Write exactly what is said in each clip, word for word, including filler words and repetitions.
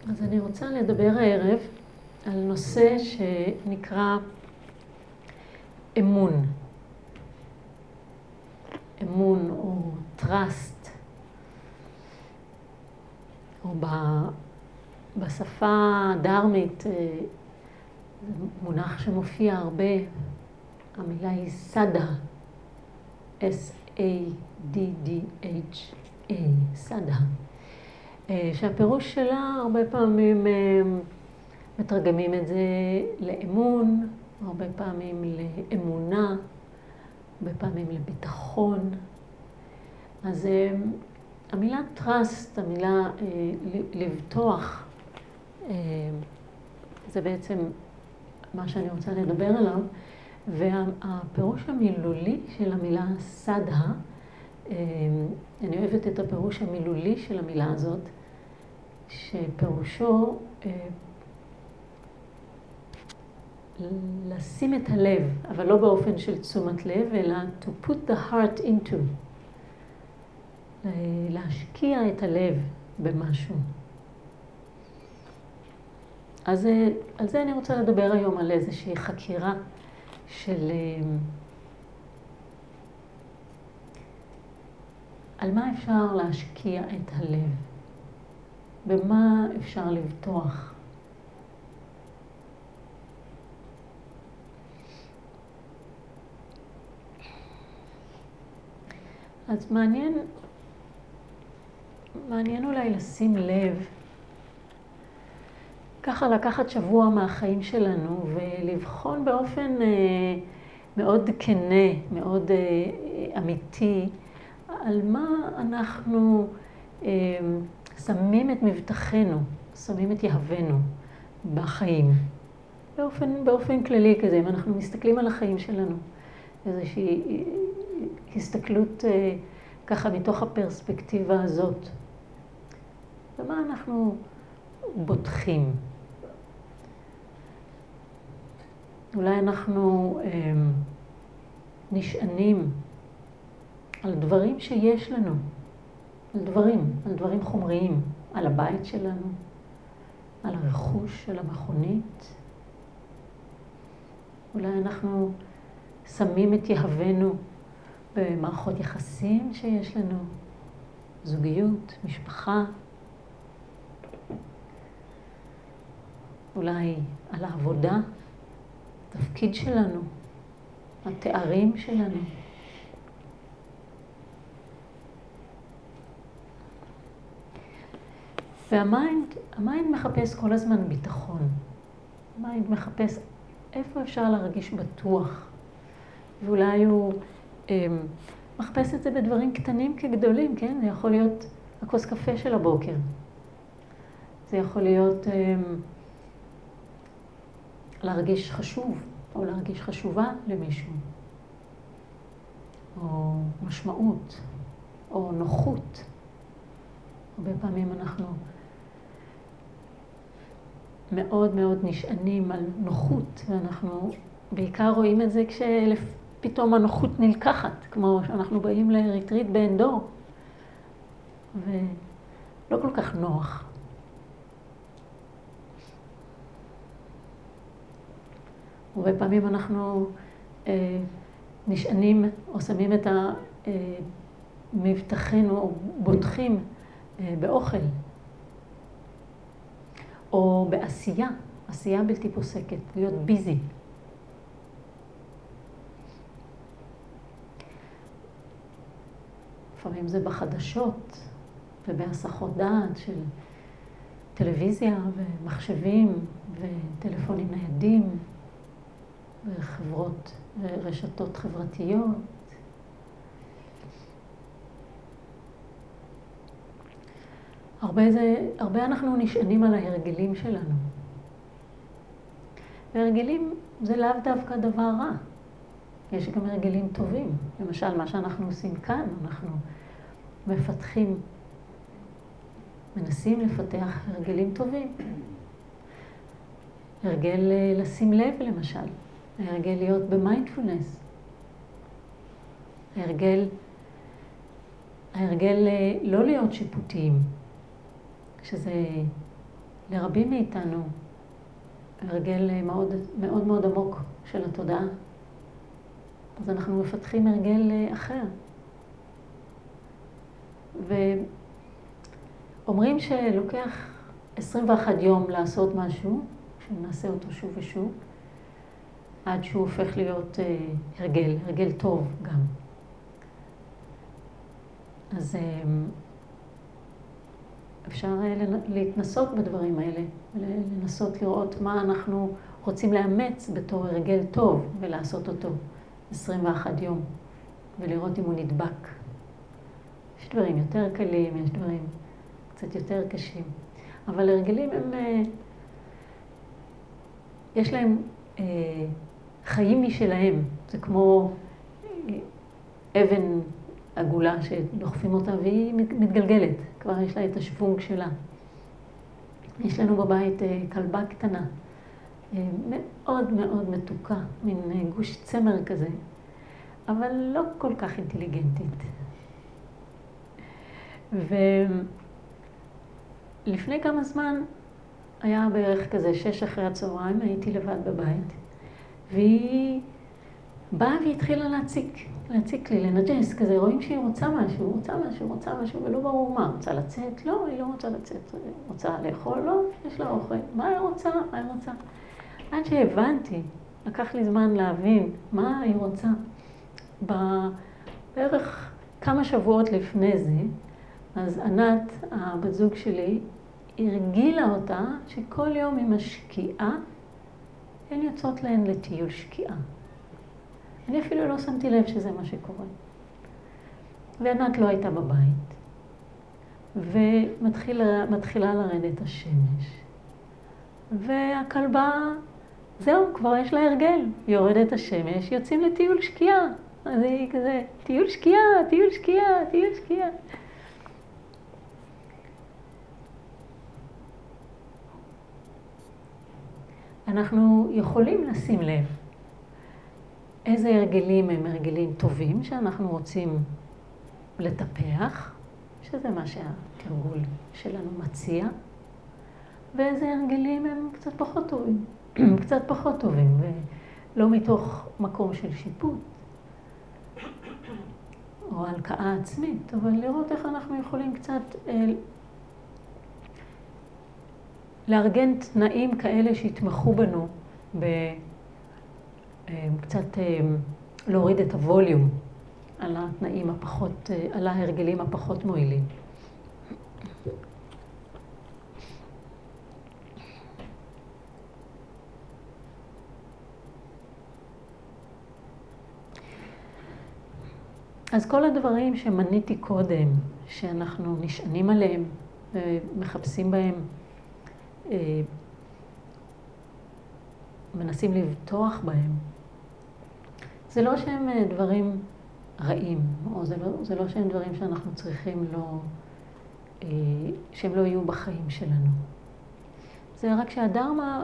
אז אני רוצה לדבר הערב על נושא שנקרא אמון. אמון או trust, או בשפה הדרמית, מונח שמופיע הרבה, המילה היא סדה, S A D D H A, סדה, שהפירוש שלה הרבה פעמים מתרגמים את זה לאמון, הרבה פעמים לאמונה, הרבה פעמים לביטחון. אז המילה trust, המילה לבטוח, זה בעצם מה שאני רוצה לדבר עליו, והפירוש המילולי של המילה סדה, אני אוהבת את הפירוש המילולי של המילה הזאת, שפירושו לשים את הלב, אבל לא באופן של תשומת לב, אלא to put the heart into, להשקיע את הלב במשהו. אז על זה אני רוצה לדבר היום, על איזושהי חקירה של על מה אפשר להשקיע את הלב, במה אפשר לבטוח. אז מעניין, מעניין אולי לשים לב, ככה לקחת שבוע מהחיים שלנו ולבחון באופן אה, מאוד כנה, מאוד אה, אמיתי, על מה אנחנו אה, שמים את מבטחנו, שמים את יהבנו בחיים. באופן, באופן כללי כזה, אם אנחנו מסתכלים על החיים שלנו, איזושהי הסתכלות אה, ככה מתוך הפרספקטיבה הזאת. ומה אנחנו בוטחים? אולי אנחנו אה, נשענים על דברים שיש לנו, על דברים, על דברים חומריים, על הבית שלנו, על הרכוש של המכונית. אולי אנחנו שמים את יהבנו במערכות יחסים שיש לנו, זוגיות, משפחה. אולי על העבודה, התפקיד שלנו, התארים שלנו. והמיינד, המיינד מחפש כל הזמן ביטחון. המיינד מחפש איפה אפשר להרגיש בטוח. ואולי הוא אה, מחפש את זה בדברים קטנים כגדולים, כן? זה יכול להיות הכוס קפה של הבוקר. זה יכול להיות אה, להרגיש חשוב, או להרגיש חשובה למישהו. או משמעות, או נוחות. הרבה פעמים אנחנו מאוד מאוד נשענים על נוחות, ואנחנו בעיקר רואים את זה כשפתאום הנוחות נלקחת, כמו שאנחנו באים לריטריט בעין דור, ולא כל כך נוח. הרבה פעמים אנחנו אה, נשענים או שמים את המבטחנו או בוטחים אה, באוכל, או בעשייה, עשייה בלתי פוסקת, להיות ביזי. לפעמים זה בחדשות ובהסחות דעת של טלוויזיה ומחשבים וטלפונים ניידים וחברות ורשתות חברתיות. הרבה, זה, הרבה אנחנו נשענים על ההרגלים שלנו. והרגלים זה לאו דווקא דבר רע. יש גם הרגלים טובים. למשל, מה שאנחנו עושים כאן, אנחנו מפתחים, מנסים לפתח הרגלים טובים. הרגל לשים לב, למשל. הרגל להיות במיינדפולנס. הרגל, ההרגל לא להיות שיפוטיים. שזה לרבים מאיתנו הרגל מאוד מאוד, מאוד עמוק של התודעה. אז אנחנו מפתחים הרגל אחר. ואומרים שלוקח עשרים ואחד יום לעשות משהו, שנעשה אותו שוב ושוב, עד שהוא הופך להיות אה, הרגל, הרגל טוב גם. אז אה, אפשר אה, להתנסות בדברים האלה, לנסות לראות מה אנחנו רוצים לאמץ בתור הרגל טוב ולעשות אותו עשרים ואחד יום, ולראות אם הוא נדבק. יש דברים יותר קלים, יש דברים קצת יותר קשים. אבל הרגלים הם, אה, יש להם אה, חיים משלהם. זה כמו אה, אבן עגולה שדוחפים אותה והיא מתגלגלת. כבר יש לה את השוונג שלה. יש לנו בבית אה, כלבה קטנה, אה, מאוד מאוד מתוקה, מין אה, גוש צמר כזה, אבל לא כל כך אינטליגנטית. ולפני כמה זמן, היה בערך כזה שש אחרי הצהריים, הייתי לבד בבית, והיא באה והתחילה להציק, להציק לי, לנג'ס כזה, רואים שהיא רוצה משהו, רוצה משהו, רוצה משהו, ולא ברור מה, רוצה לצאת? לא, היא לא רוצה לצאת, רוצה לאכול? לא, יש לה אוכל. מה היא רוצה? מה היא רוצה? עד שהבנתי, לקח לי זמן להבין מה היא רוצה. בערך כמה שבועות לפני זה, אז ענת, הבת זוג שלי, הרגילה אותה שכל יום היא משקיעה, הן יוצאות להן לטיול שקיעה. אני אפילו לא שמתי לב שזה מה שקורה. וענת לא הייתה בבית, ומתחילה לרדת השמש. והכלבה, זהו, כבר יש לה הרגל. יורדת השמש, יוצאים לטיול שקיעה. אז היא כזה, טיול שקיעה, טיול שקיעה, טיול שקיעה. אנחנו יכולים לשים לב איזה הרגלים הם הרגלים טובים שאנחנו רוצים לטפח, שזה מה שהתרגול שלנו מציע, ואיזה הרגלים הם קצת פחות טובים, קצת פחות טובים, ולא מתוך מקום של שיפוט או הלקאה עצמית, אבל לראות איך אנחנו יכולים קצת לארגן תנאים כאלה שיתמכו בנו, קצת להוריד את הווליום על התנאים הפחות, על ההרגלים הפחות מועילים. אז כל הדברים שמניתי קודם, שאנחנו נשענים עליהם ומחפשים בהם, מנסים לבטוח בהם, זה לא שהם דברים רעים, או זה לא, זה לא שהם דברים שאנחנו צריכים לא, שהם לא יהיו בחיים שלנו. זה רק שהדרמה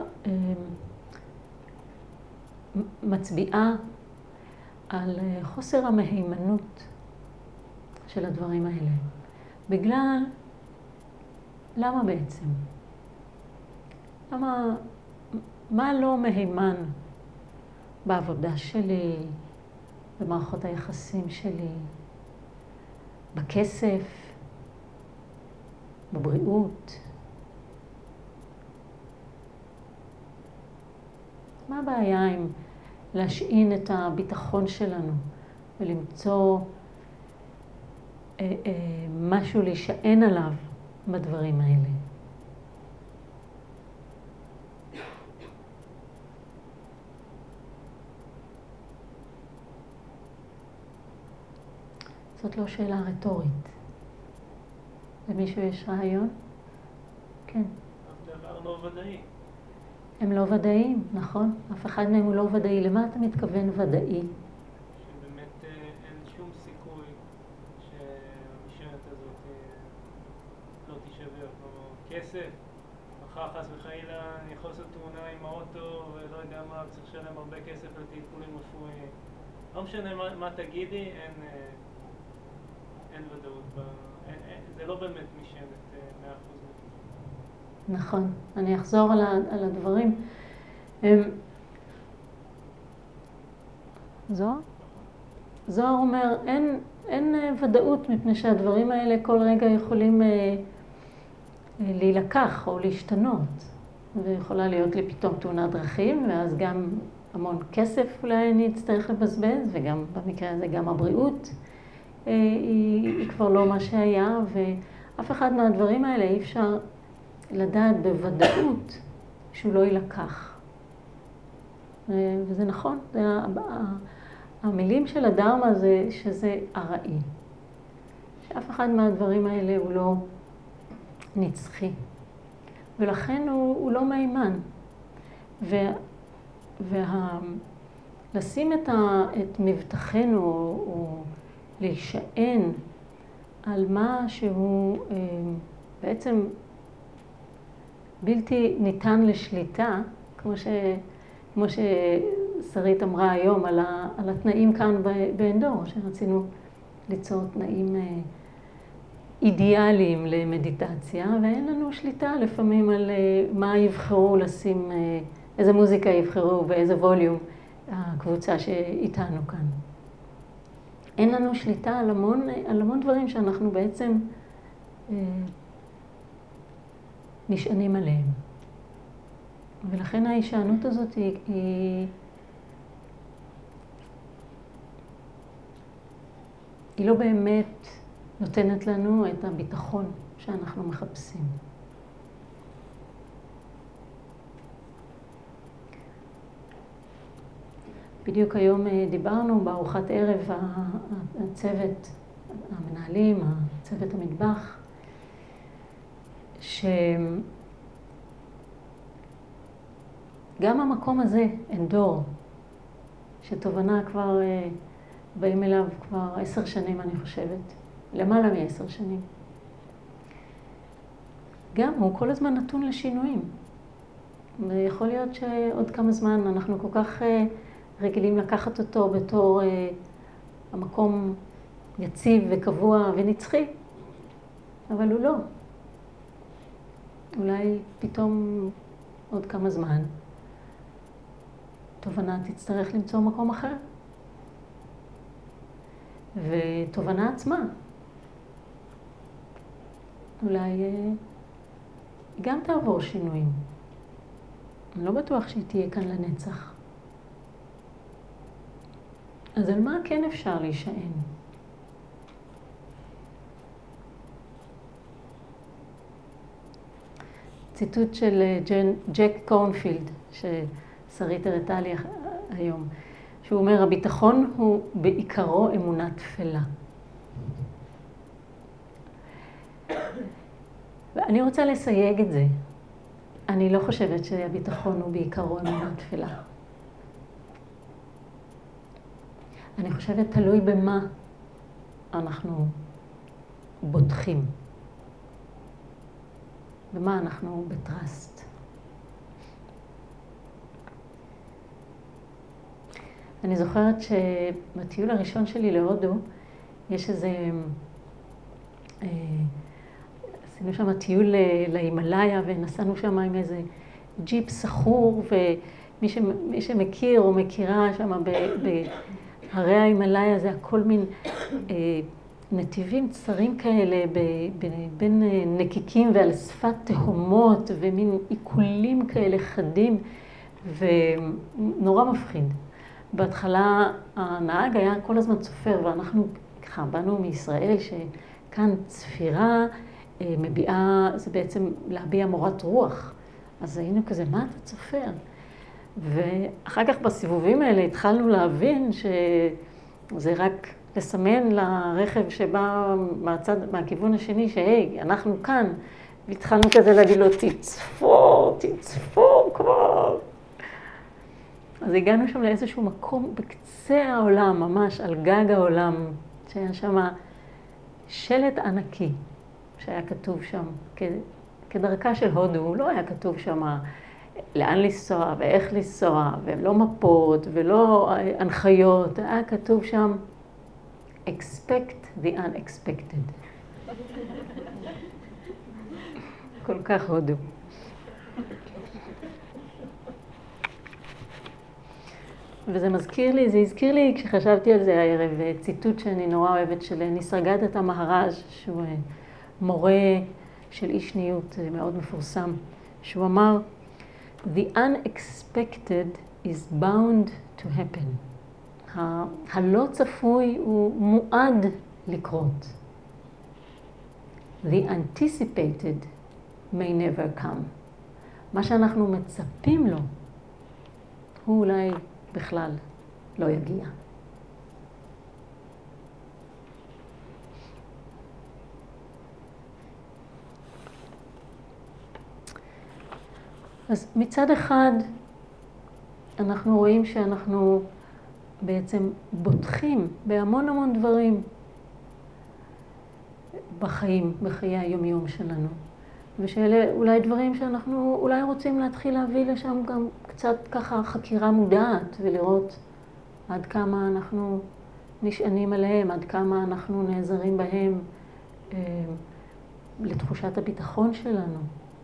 מצביעה על חוסר המהימנות של הדברים האלה. בגלל, למה בעצם? למה, מה לא מהימן בעבודה שלי, במערכות היחסים שלי, בכסף, בבריאות? מה הבעיה עם להשעין את הביטחון שלנו ולמצוא אה, אה, משהו להישען עליו בדברים האלה? זאת לא שאלה רטורית. למישהו יש רעיון? כן. אף דבר לא ודאי. הם לא ודאיים, נכון? אף אחד מהם הוא לא ודאי. למה אתה מתכוון ודאי? שבאמת אין שום סיכוי שהמשענת הזאת לא תישבר. כמו כסף, אחר חס וחלילה אני יכול לעשות תאונה עם האוטו ולא יודע מה, צריך לשלם הרבה כסף על טיפולים רפואיים. לא משנה מה, מה תגידי, אין, אין ודאות. ב... אין, אין, זה לא באמת משענת מאה אחוז. נכון, אני אחזור על, ה, על הדברים. זוהר? זוהר אומר, אין, אין ודאות מפני שהדברים האלה כל רגע יכולים אה, להילקח או להשתנות. ויכולה להיות לי פתאום תאונת דרכים, ואז גם המון כסף אולי אני אצטרך לבזבז, וגם במקרה הזה גם הבריאות אה, היא, היא כבר לא מה שהיה, ואף אחד מהדברים האלה אי אפשר לדעת בוודאות שהוא לא יילקח. וזה נכון, זה המילים של הדרמה זה שזה ארעי. שאף אחד מהדברים האלה הוא לא נצחי. ולכן הוא, הוא לא מימן. ו, וה, לשים את, ה, את מבטחנו או, או להישען על מה שהוא אה, בעצם בלתי ניתן לשליטה, כמו ש... כמו ששרית אמרה היום על, ה, על התנאים כאן באנדור, שרצינו ליצור תנאים אידיאליים למדיטציה, ואין לנו שליטה לפעמים על מה יבחרו לשים, איזה מוזיקה יבחרו ואיזה ווליום הקבוצה שאיתנו כאן. אין לנו שליטה על המון, על המון דברים שאנחנו בעצם נשענים עליהם. ולכן ההישענות הזאת היא, היא, היא לא באמת נותנת לנו את הביטחון שאנחנו מחפשים. בדיוק היום דיברנו בארוחת ערב הצוות, המנהלים, הצוות המטבח, ש... גם המקום הזה, אנדור, שתובנה כבר באים אליו כבר עשר שנים, אני חושבת, למעלה מעשר שנים. גם הוא כל הזמן נתון לשינויים. ויכול להיות שעוד כמה זמן אנחנו כל כך רגילים לקחת אותו בתור המקום יציב וקבוע ונצחי, אבל הוא לא. אולי פתאום עוד כמה זמן. תובנה תצטרך למצוא מקום אחר. ותובנה עצמה, אולי גם תעבור שינויים. אני לא בטוח שהיא תהיה כאן לנצח. אז על מה כן אפשר להישען? ציטוט של ג'ק קורנפילד, ששרית הראתה לי היום, שהוא אומר, הביטחון הוא בעיקרו אמונה תפלה. ואני רוצה לסייג את זה. אני לא חושבת שהביטחון הוא בעיקרו אמונה תפלה. אני חושבת תלוי במה אנחנו בוטחים. במה אנחנו בטרסט. אני זוכרת שבטיול הראשון שלי להודו, יש איזה, אה, עשינו שם טיול להימלאיה ונסענו שם עם איזה ג'יפ סחור, ומי ש, מי שמכיר או מכירה שם בהרי ההימלאיה זה הכל מין אה, נתיבים צרים כאלה ב, ב, בין נקיקים ועל שפת תהומות ומין עיקולים כאלה חדים ונורא מפחיד. בהתחלה הנהג היה כל הזמן צופר, ואנחנו ככה באנו מישראל שכאן צפירה מביעה, זה בעצם להביע מורת רוח. אז היינו כזה, מה אתה צופר? ואחר כך בסיבובים האלה התחלנו להבין שזה רק לסמן לרכב שבא מהצד, מהכיוון השני, שהי, אנחנו כאן. והתחלנו כזה להגיד לו, תצפור, תצפור כבר. אז הגענו שם לאיזשהו מקום בקצה העולם, ממש על גג העולם, שהיה שם שלט ענקי, שהיה כתוב שם, כדרכה של הודו, לא היה כתוב שם לאן לנסוע ואיך לנסוע, ולא מפות ולא הנחיות, היה כתוב שם, expect the unexpected. כל כך הודו. וזה מזכיר לי, זה הזכיר לי כשחשבתי על זה הערב, ציטוט שאני נורא אוהבת של ניסרגתה מהראז', שהוא מורה של איש ניות מאוד מפורסם, שהוא אמר, The unexpected is bound to happen. ה- הלא צפוי הוא מועד לקרות. The anticipated may never come. מה שאנחנו מצפים לו, הוא אולי בכלל לא יגיע. אז מצד אחד אנחנו רואים שאנחנו בעצם בוטחים בהמון המון דברים בחיים, בחיי היומיום שלנו. ושאלה אולי דברים שאנחנו אולי רוצים להתחיל להביא לשם גם קצת ככה חקירה מודעת ולראות עד כמה אנחנו נשענים עליהם, עד כמה אנחנו נעזרים בהם אה, לתחושת הביטחון שלנו.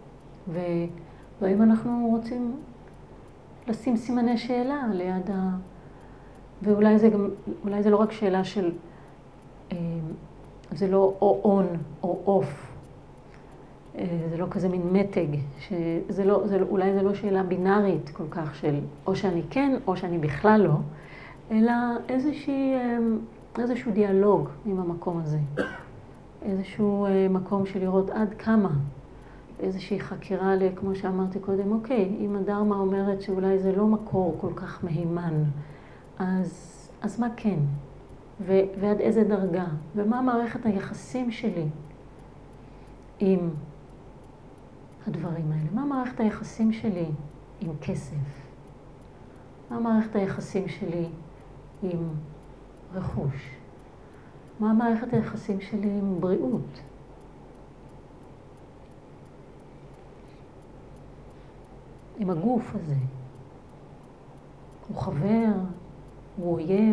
והאם אנחנו רוצים לשים סימני שאלה ליד ה... ואולי זה גם, אולי זה לא רק שאלה של, אה, זה לא או און או אוף. זה לא כזה מין מתג, שזה לא, זה, אולי זה לא שאלה בינארית כל כך של או שאני כן או שאני בכלל לא, אלא איזושהי, איזשהו דיאלוג עם המקום הזה. איזשהו מקום של לראות עד כמה, איזושהי חקירה, כמו שאמרתי קודם, אוקיי, אם הדרמה אומרת שאולי זה לא מקור כל כך מהימן, אז, אז מה כן? ו, ועד איזה דרגה? ומה מערכת היחסים שלי עם הדברים האלה? מה מערכת היחסים שלי עם כסף? מה מערכת היחסים שלי עם רכוש? מה מערכת היחסים שלי עם בריאות? עם הגוף הזה? הוא חבר? הוא אויב?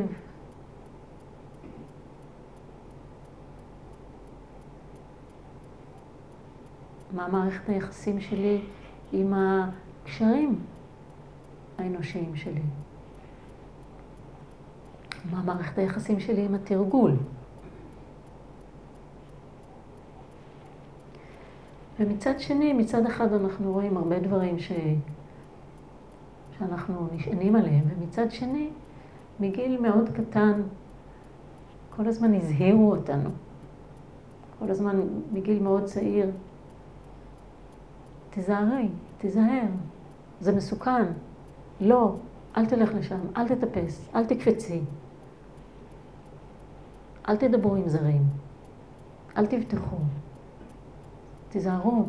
מה מערכת היחסים שלי עם הקשרים האנושיים שלי? מה מערכת היחסים שלי עם התרגול? ומצד שני, מצד אחד אנחנו רואים הרבה דברים ש... שאנחנו נשענים עליהם, ומצד שני, מגיל מאוד קטן, כל הזמן הזהירו אותנו. כל הזמן, מגיל מאוד צעיר, תזהרי, תזהר, זה מסוכן. לא, אל תלך לשם, אל תטפס, אל תקפצי. אל תדברו עם זרים, אל תבטחו, תזהרו.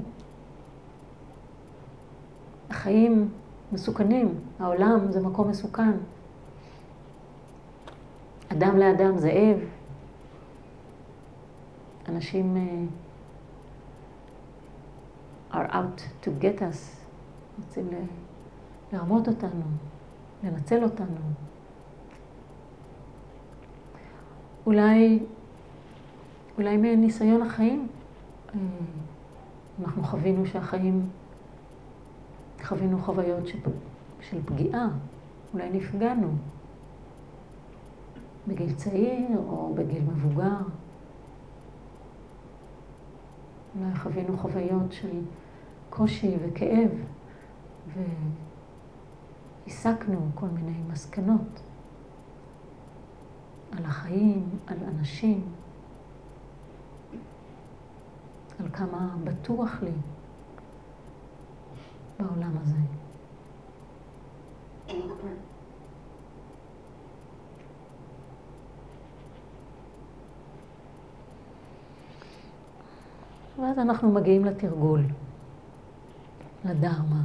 החיים מסוכנים, העולם זה מקום מסוכן. אדם לאדם זאב. אנשים uh, are out to get us, רוצים לרמות אותנו, לנצל אותנו. אולי, אולי מניסיון החיים, אנחנו חווינו שהחיים, חווינו חוויות של, של פגיעה, אולי נפגענו בגיל צעיר או בגיל מבוגר. אולי חווינו חוויות של קושי וכאב, והסקנו כל מיני מסקנות על החיים, על אנשים, על כמה בטוח לי בעולם הזה. ואז אנחנו מגיעים לתרגול, לדרמה.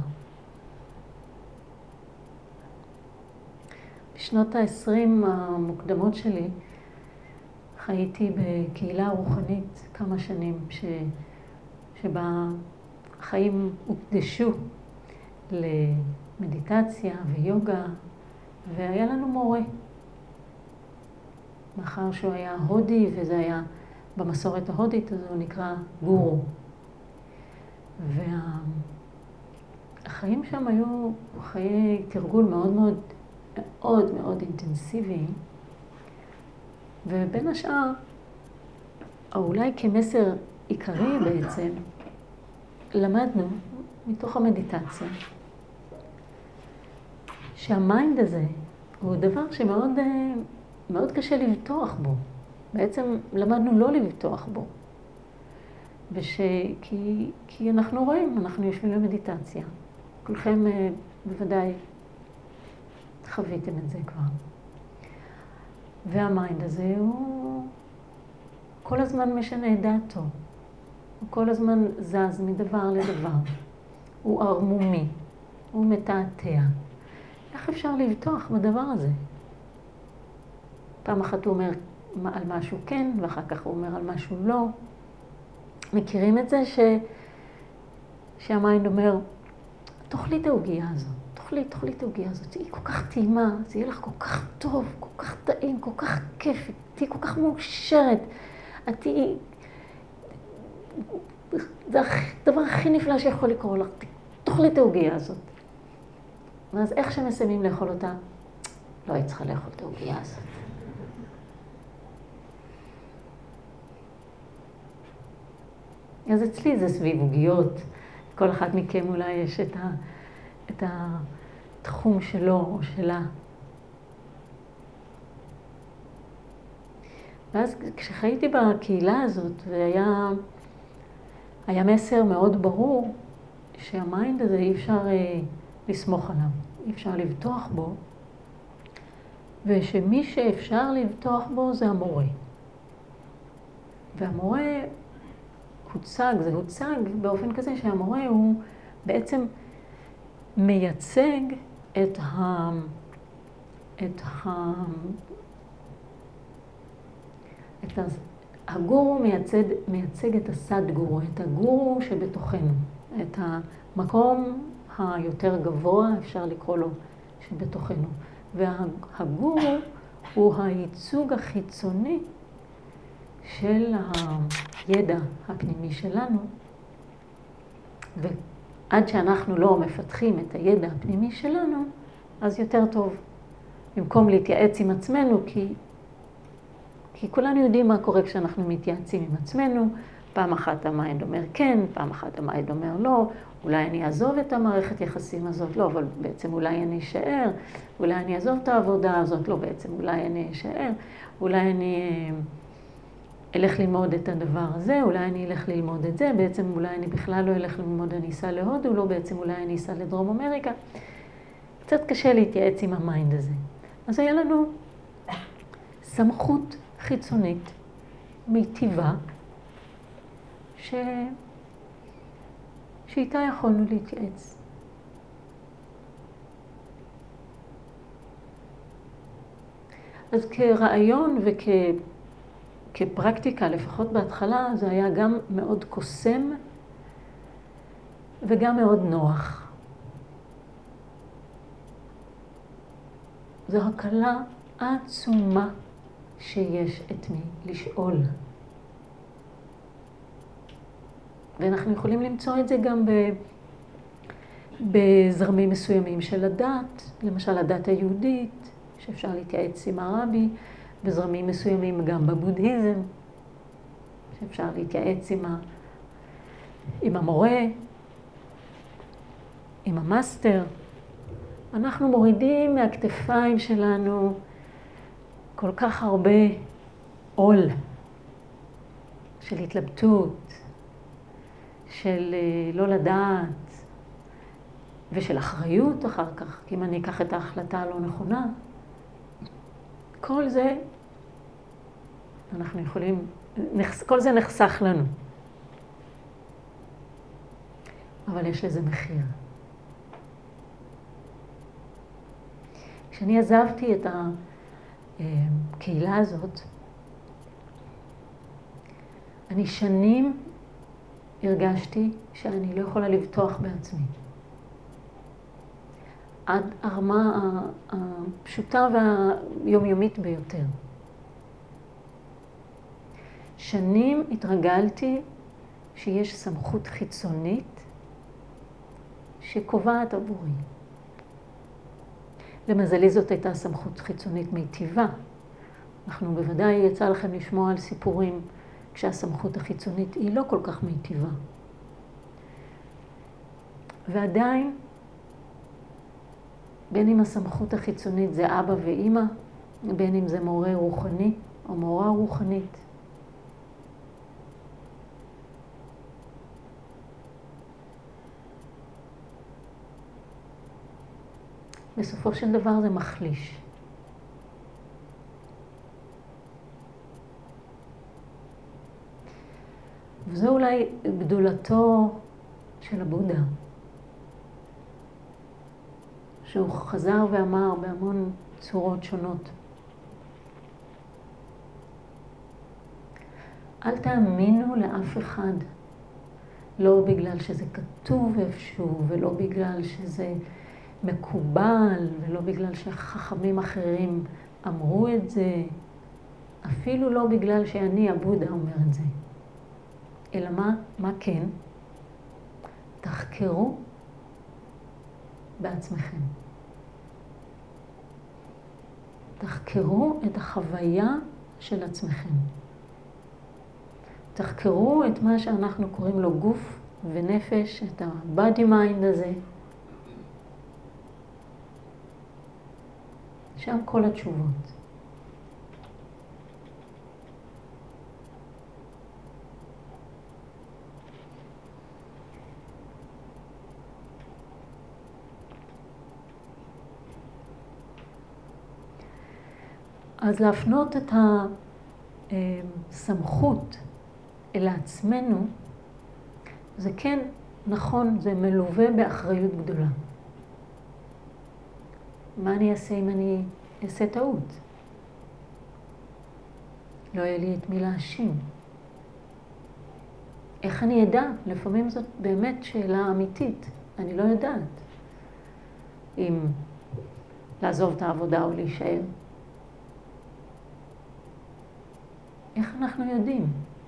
בשנות ה-עשרים המוקדמות שלי חייתי בקהילה רוחנית כמה שנים, ש... שבה החיים הוקדשו למדיטציה ויוגה, והיה לנו מורה. מאחר שהוא היה הודי, וזה היה במסורת ההודית, אז הוא נקרא גורו. החיים שם היו חיי תרגול מאוד מאוד מאוד מאוד אינטנסיביים, ובין השאר, או אולי כמסר עיקרי בעצם, למדנו מתוך המדיטציה, שהמיינד הזה הוא דבר שמאוד מאוד קשה לבטוח בו. בעצם למדנו לא לבטוח בו. וש... כי, כי אנחנו רואים, אנחנו יושבים למדיטציה. כולכם בוודאי חוויתם את זה כבר. והמיינד הזה הוא כל הזמן משנה את דעתו. הוא כל הזמן זז מדבר לדבר. הוא ערמומי, הוא מתעתע. איך אפשר לבטוח בדבר הזה? פעם אחת הוא אומר על משהו כן, ואחר כך הוא אומר על משהו לא. מכירים את זה ש... שהמיינד אומר, תאכלי את העוגיה הזאת, תאכלי, תאכלי את העוגיה הזאת, תהיי כל כך טעימה, זה יהיה לך כל כך טוב, כל כך טעים, כל כך כיף, תהיי כל כך מאושרת, את תהיי... זה הדבר הכי נפלא שיכול לקרוא לך, תאכלי את העוגיה הזאת. ואז איך שמסיימים לאכול אותה, לא היית צריכה לאכול את העוגיה הזאת. אז אצלי זה סביב עוגיות. כל אחד מכם אולי יש את, ה, את התחום שלו או שלה. ואז כשחייתי בקהילה הזאת, והיה היה מסר מאוד ברור שהמיינד הזה אי אפשר אה, לסמוך עליו, אי אפשר לבטוח בו, ושמי שאפשר לבטוח בו זה המורה. והמורה הוצג, זה הוצג באופן כזה שהמורה הוא בעצם מייצג את ה... את ה... את ה... הגורו מייצג, מייצג את הסד גורו, את הגורו שבתוכנו, את המקום היותר גבוה, אפשר לקרוא לו, שבתוכנו. והגורו הוא הייצוג החיצוני של הידע הפנימי שלנו, ועד שאנחנו לא מפתחים את הידע הפנימי שלנו, אז יותר טוב. במקום להתייעץ עם עצמנו, כי, כי כולנו יודעים מה קורה כשאנחנו מתייעצים עם עצמנו. פעם אחת המיינד אומר כן, פעם אחת המיינד אומר לא, אולי אני אעזוב את המערכת יחסים הזאת, לא, אבל בעצם אולי אני אשאר, אולי אני אעזוב את העבודה הזאת, לא, בעצם אולי אני אשאר, אולי אני אלך ללמוד את הדבר הזה, אולי אני אלך ללמוד את זה, בעצם אולי אני בכלל לא אלך ללמוד, אני אסע להודו, לא, בעצם אולי אני אסע לדרום אמריקה. קצת קשה להתייעץ עם המיינד הזה. אז היה לנו סמכות חיצונית, מיטיבה, ש... שאיתה יכולנו להתייעץ. אז כרעיון וכפרקטיקה, לפחות בהתחלה, זה היה גם מאוד קוסם וגם מאוד נוח. זו הקלה עצומה שיש את מי לשאול. ואנחנו יכולים למצוא את זה גם בזרמים מסוימים של הדת, למשל הדת היהודית, שאפשר להתייעץ עם הרבי, בזרמים מסוימים גם בבודהיזם, שאפשר להתייעץ עם, ה... עם המורה, עם המאסטר. אנחנו מורידים מהכתפיים שלנו כל כך הרבה עול של התלבטות, של לא לדעת, ושל אחריות אחר כך, כי אם אני אקח את ההחלטה הלא נכונה. כל זה, אנחנו יכולים, כל זה נחסך לנו. אבל יש לזה מחיר. כשאני עזבתי את הקהילה הזאת, אני שנים הרגשתי שאני לא יכולה לבטוח בעצמי. עד הרמה הפשוטה והיומיומית ביותר. שנים התרגלתי שיש סמכות חיצונית שקובעת עבורי. למזלי זאת הייתה סמכות חיצונית מיטיבה. אנחנו בוודאי יצא לכם לשמוע על סיפורים כשהסמכות החיצונית היא לא כל כך מיטיבה. ועדיין, בין אם הסמכות החיצונית זה אבא ואמא, בין אם זה מורה רוחני או מורה רוחנית, בסופו של דבר זה מחליש. וזו אולי גדולתו של הבודה, שהוא חזר ואמר בהמון צורות שונות. אל תאמינו לאף אחד, לא בגלל שזה כתוב איפשהו, ולא בגלל שזה מקובל, ולא בגלל שחכמים אחרים אמרו את זה, אפילו לא בגלל שאני הבודה אומר את זה. אלא מה, מה כן? תחקרו בעצמכם. תחקרו את החוויה של עצמכם. תחקרו את מה שאנחנו קוראים לו גוף ונפש, את ה-body mind הזה. שם כל התשובות. אז להפנות את הסמכות אל עצמנו, זה כן, נכון, זה מלווה באחריות גדולה. מה אני אעשה אם אני אעשה טעות? לא יהיה לי את מי להאשים. איך אני אדע? לפעמים זאת באמת שאלה אמיתית. אני לא יודעת אם לעזוב את העבודה או להישאר. איך אנחנו יודעים?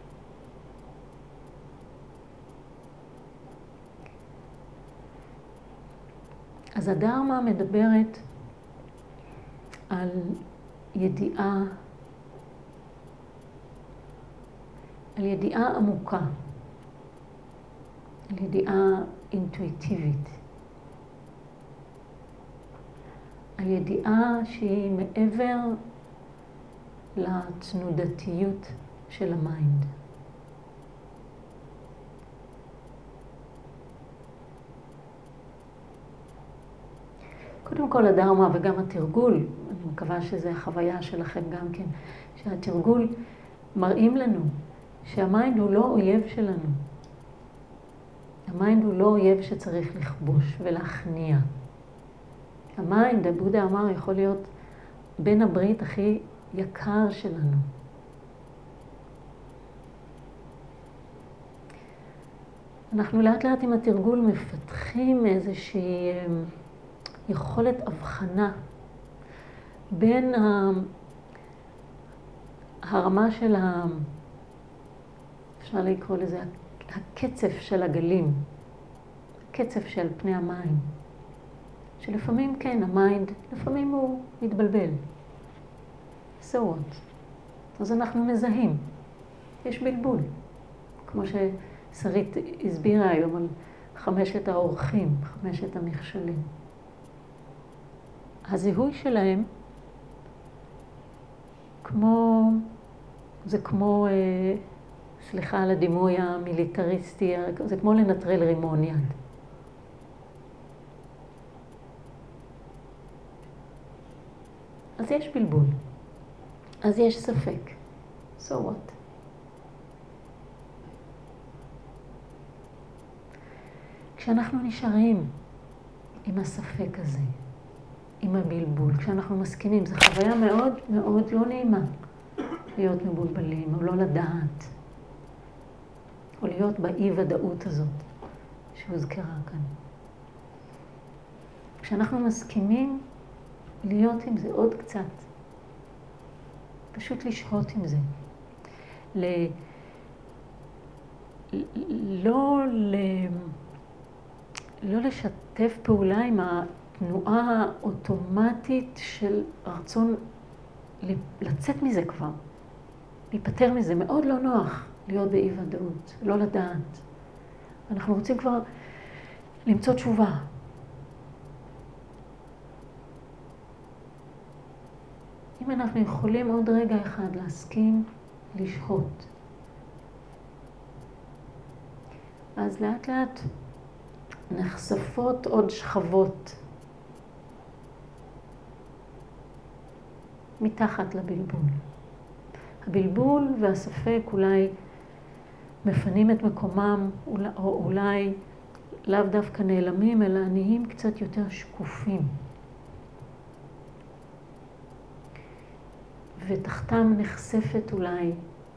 אז הדרמה מדברת על ידיעה, על ידיעה עמוקה, על ידיעה אינטואיטיבית, על ידיעה שהיא מעבר לתנודתיות של המיינד. קודם כל הדרמה וגם התרגול, אני מקווה שזה החוויה שלכם גם כן, שהתרגול מראים לנו שהמיינד הוא לא אויב שלנו. המיינד הוא לא אויב שצריך לכבוש ולהכניע. המיינד, הבודה אמר, יכול להיות בן הברית הכי יקר שלנו. אנחנו לאט לאט עם התרגול מפתחים איזושהי יכולת הבחנה בין הרמה של ה... אפשר לקרוא לזה הקצף של הגלים, הקצף של פני המים, שלפעמים כן, המיינד, לפעמים הוא מתבלבל. So what? אז אנחנו מזהים. יש בלבול. כמו ששרית הסבירה היום על חמשת האורחים, חמשת המכשולים. הזיהוי שלהם, כמו, זה כמו, אה, סליחה על הדימוי המיליטריסטי, זה כמו לנטרל רימון יד. אז יש בלבול. אז יש ספק. So what? כשאנחנו נשארים עם הספק הזה, עם הבלבול, כשאנחנו מסכימים, זו חוויה מאוד מאוד לא נעימה להיות מבולבלים, או לא לדעת, או להיות באי ודאות הזאת שהוזכרה כאן. כשאנחנו מסכימים להיות עם זה עוד קצת, פשוט לשהות עם זה. ל... לא, ל... לא לשת... משתף פעולה עם התנועה האוטומטית של רצון לצאת מזה כבר, להיפטר מזה. מאוד לא נוח להיות באי ודאות, לא לדעת. אנחנו רוצים כבר למצוא תשובה. אם אנחנו יכולים עוד רגע אחד להסכים לשהות, אז לאט לאט נחשפות עוד שכבות מתחת לבלבול. הבלבול והספק אולי מפנים את מקומם, או אולי לאו דווקא נעלמים, אלא נהיים קצת יותר שקופים. ותחתם נחשפת אולי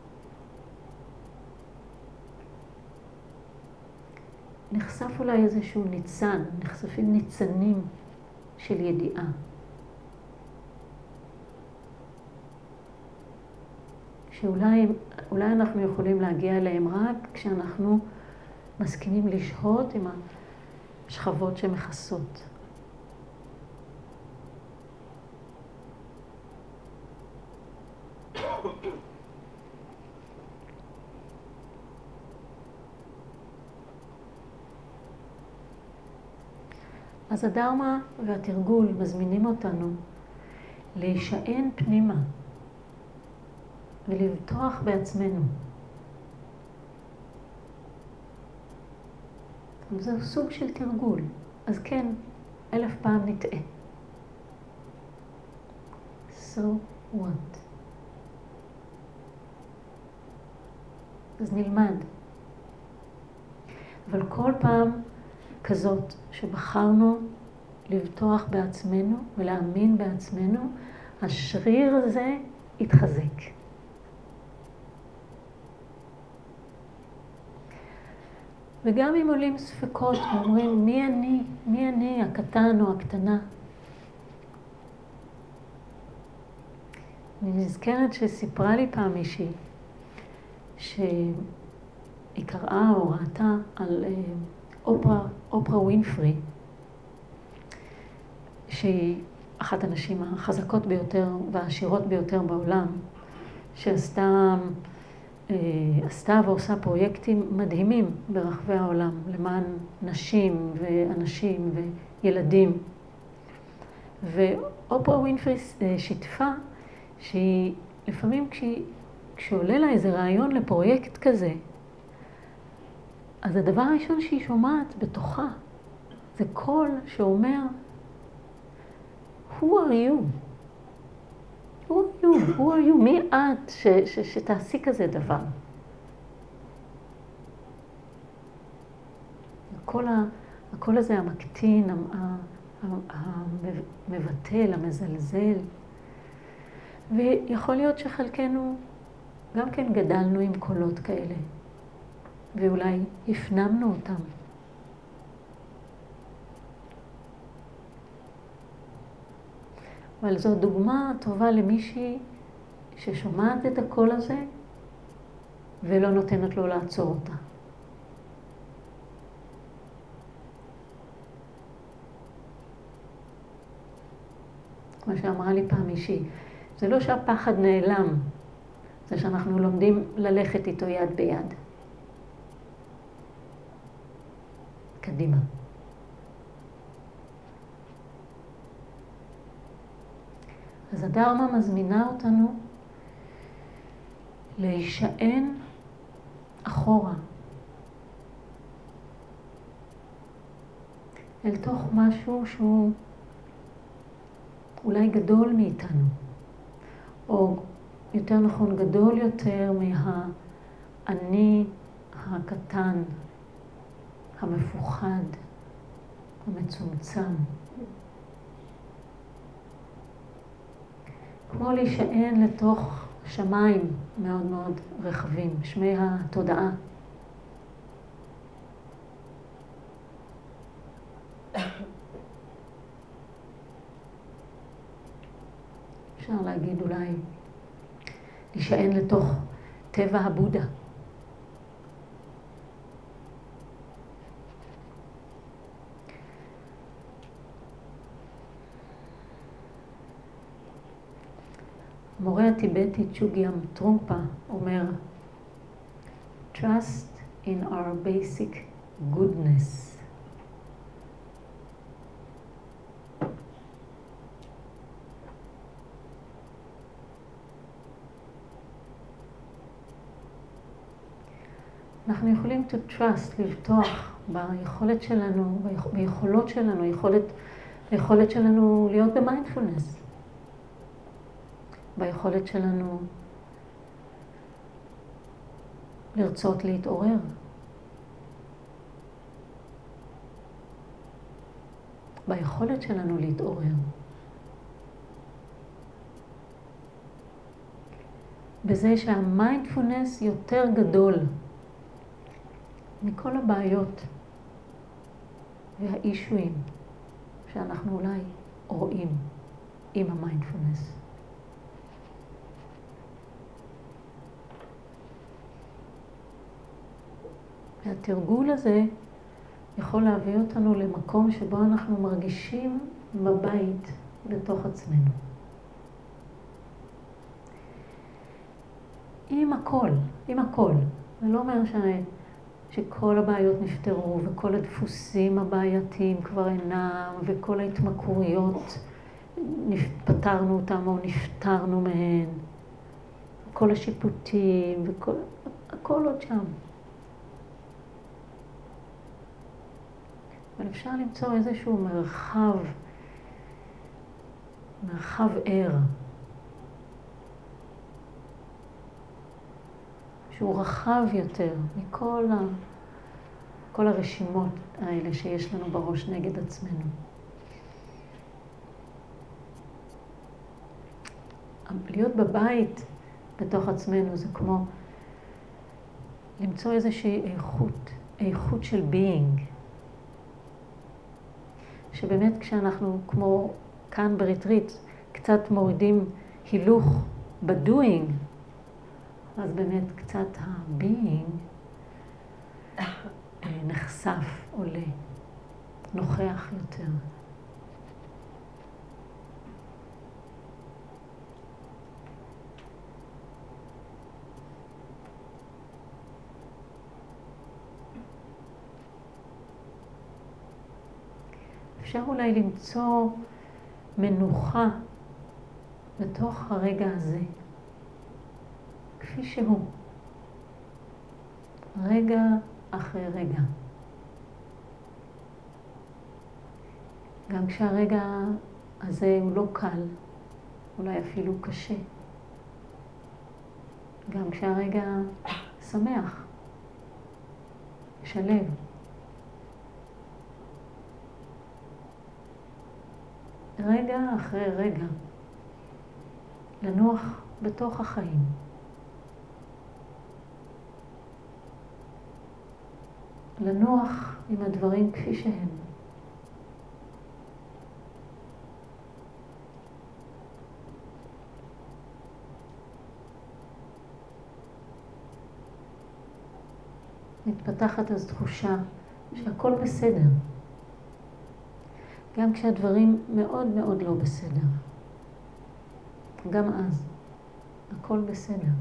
נחשף אולי איזשהו ניצן, נחשפים ניצנים של ידיעה. שאולי אולי אנחנו יכולים להגיע אליהם רק כשאנחנו מסכימים לשהות עם השכבות שמכסות. אז הדרמה והתרגול מזמינים אותנו להישען פנימה ולבטוח בעצמנו. זה סוג של תרגול. אז כן, אלף פעם נטעה. So what? אז נלמד. אבל כל פעם כזאת שבחרנו לבטוח בעצמנו ולהאמין בעצמנו, השריר הזה יתחזק. וגם אם עולים ספקות ואומרים, מי אני? מי אני, הקטן או הקטנה? אני נזכרת שסיפרה לי פעם מישהי, שהיא קראה או ראתה על אופרה, אופרה ווינפרי, שהיא אחת הנשים החזקות ביותר והעשירות ביותר בעולם, שעשתה עשתה ועושה פרויקטים מדהימים ברחבי העולם, למען נשים ואנשים וילדים. ואופרה ווינפרי שיתפה שהיא לפעמים כשהיא, כשעולה לה איזה רעיון לפרויקט כזה, אז הדבר הראשון שהיא שומעת בתוכה זה קול שאומר, Who are you? Who are you? Who are you? מי את ש, ש, שתעשי כזה דבר? הקול, הקול הזה המקטין, המבטל, המזלזל. ויכול להיות שחלקנו גם כן גדלנו עם קולות כאלה, ואולי הפנמנו אותם. אבל זו דוגמה טובה למישהי ששומעת את הקול הזה ולא נותנת לו לעצור אותה. כמו שאמרה לי פעם מישהי, זה לא שהפחד נעלם, זה שאנחנו לומדים ללכת איתו יד ביד. קדימה. אז הדרמה מזמינה אותנו להישען אחורה אל תוך משהו שהוא אולי גדול מאיתנו, או יותר נכון גדול יותר מהאני הקטן, המפוחד, המצומצם. כמו להישען לתוך שמיים מאוד מאוד רחבים, שמי התודעה. אפשר להגיד אולי, להישען לתוך טבע הבודה. המורה הטיבטי צ'וגיה טרונגפה אומר, Trust in our basic goodness. אנחנו יכולים to trust, לבטוח ביכולת שלנו, ביכולות שלנו, יכולת, ביכולת שלנו להיות במיינדפולנס. ביכולת שלנו לרצות להתעורר. ביכולת שלנו להתעורר. בזה שהמיינדפולנס יותר גדול מכל הבעיות והאישויים שאנחנו אולי רואים עם המיינדפולנס. והתרגול הזה יכול להביא אותנו למקום שבו אנחנו מרגישים בבית בתוך עצמנו. עם הכל, עם הכל. זה לא אומר ש... שכל הבעיות נפתרו וכל הדפוסים הבעייתיים כבר אינם וכל ההתמכרויות פתרנו אותם או נפטרנו מהן. כל השיפוטים וכל... הכל עוד שם. אבל אפשר למצוא איזשהו מרחב, מרחב ער, שהוא רחב יותר מכל ה, כל הרשימות האלה שיש לנו בראש נגד עצמנו. להיות בבית בתוך עצמנו זה כמו למצוא איזושהי איכות, איכות של being. שבאמת כשאנחנו כמו כאן בריטריט קצת מורידים הילוך בדואינג, אז באמת קצת ה-being נחשף, עולה, נוכח יותר. אפשר אולי למצוא מנוחה בתוך הרגע הזה, כפי שהוא, רגע אחרי רגע. גם כשהרגע הזה הוא לא קל, אולי אפילו קשה. גם כשהרגע שמח, שלב. רגע אחרי רגע, לנוח בתוך החיים. לנוח עם הדברים כפי שהם. מתפתחת אז תחושה שהכל בסדר. גם כשהדברים מאוד מאוד לא בסדר. גם אז, הכל בסדר.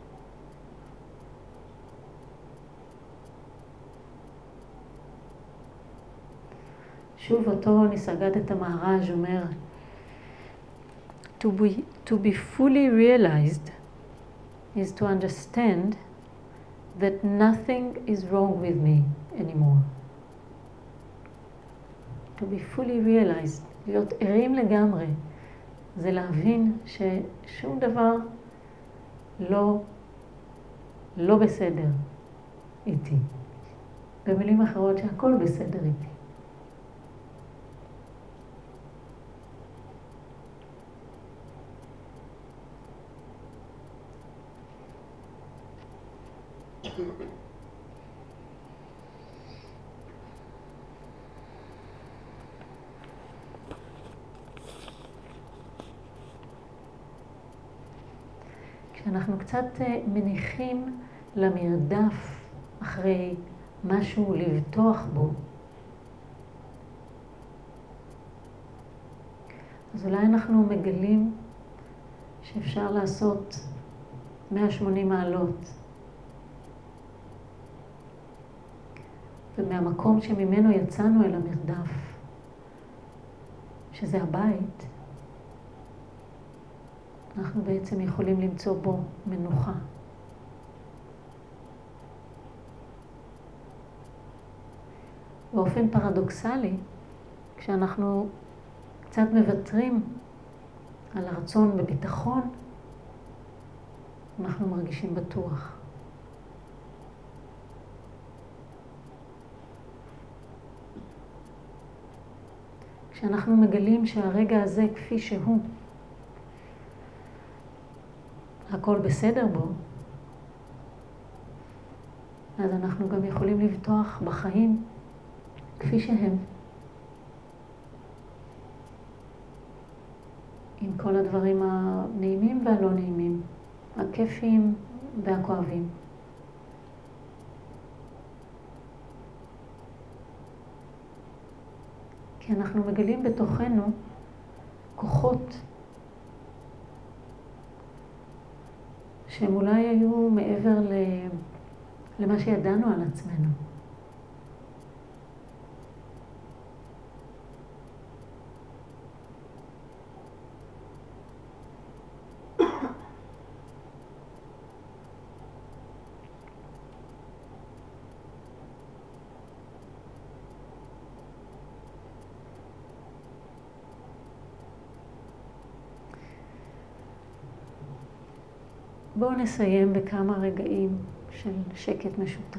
שוב אותו ניסגת את המהר"ז אומר, to be, to be fully realized is to understand that nothing is wrong with me anymore. To be fully realized, להיות ערים לגמרי, זה להבין ששום דבר לא, לא בסדר איתי. במילים אחרות שהכל בסדר איתי. כשאנחנו קצת מניחים למרדף אחרי משהו לבטוח בו, אז אולי אנחנו מגלים ש... שאפשר לעשות מאה ושמונים מעלות. ומהמקום שממנו יצאנו אל המרדף, שזה הבית, אנחנו בעצם יכולים למצוא בו מנוחה. באופן פרדוקסלי, כשאנחנו קצת מוותרים על הרצון בביטחון, אנחנו מרגישים בטוח. כשאנחנו מגלים שהרגע הזה כפי שהוא, הכל בסדר בו, אז אנחנו גם יכולים לבטוח בחיים כפי שהם. עם כל הדברים הנעימים והלא נעימים, הכיפים והכואבים. כי אנחנו מגלים בתוכנו כוחות שהם אולי היו מעבר למה שידענו על עצמנו. בואו נסיים בכמה רגעים של שקט משותף.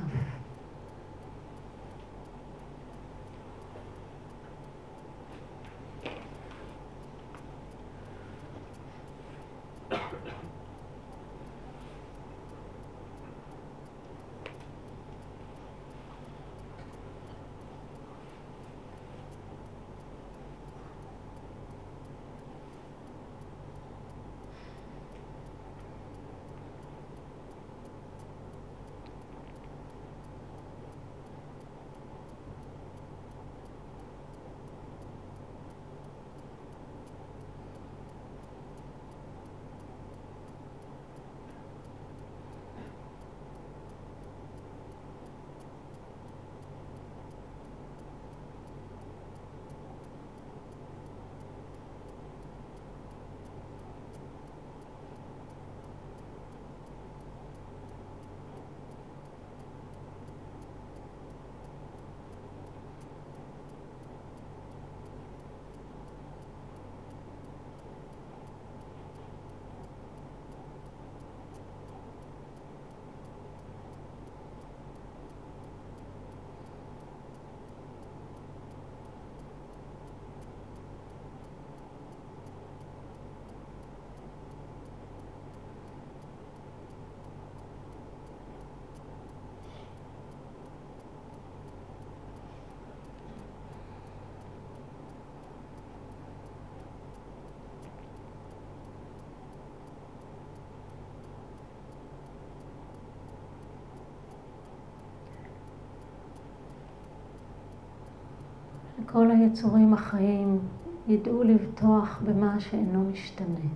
כל היצורים החיים ידעו לבטוח במה שאינו משתנה,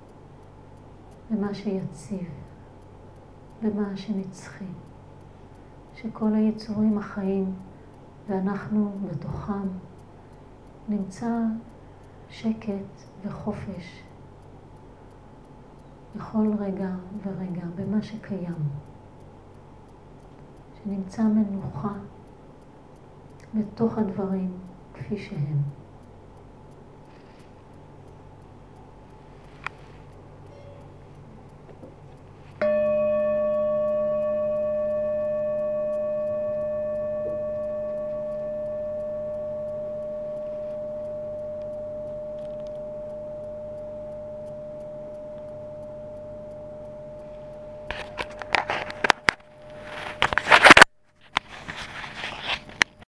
במה שיציב, במה שנצחי. שכל היצורים החיים ואנחנו בתוכם נמצא שקט וחופש בכל רגע ורגע, במה שקיים. שנמצא מנוחה בתוך הדברים כפי שהם.